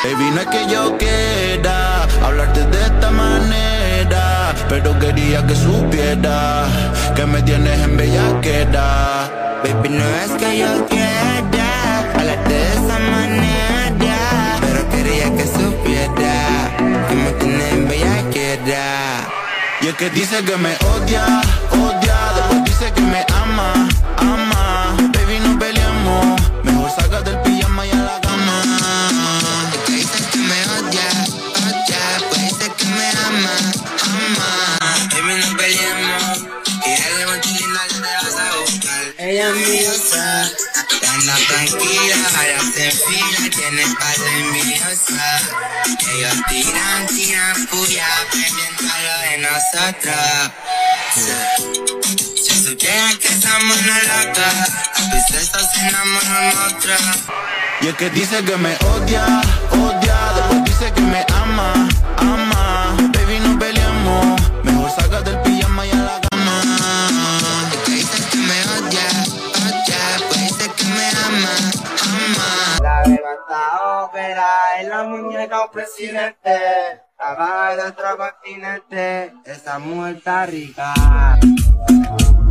Baby, no es que yo quiera hablarte de esta manera, pero quería que supiera que me tienes en bellaquera. Baby, no es que yo quiera hablarte de esa manera, pero quería que supiera que me tienes en bellaquera. Y es que dice que me odia, después dice que me ama, baby, no peleamos, mejor sácate el pijama y a la cama. Es que dice que me odia, después dice que me ama, baby, no peleamos, y dale mochilina que te vas a buscar. Ella es mi diosa, anda tranquila, ahora se enfila, tiene paz envidiosa. Ellos tiran puya, pendiente a lo de nosotros. Si supieran que somos una loca, a veces se enamoran otras. Y es que dice que me odia, después dice que me ama, baby, no peleamos, mejor sácate el pijama y a la cama. Es que dice que me odia, pues dice que me ama. La beba está ópera, es la muñeca o presidente, trabaja de otro continente, esa mujer está rica.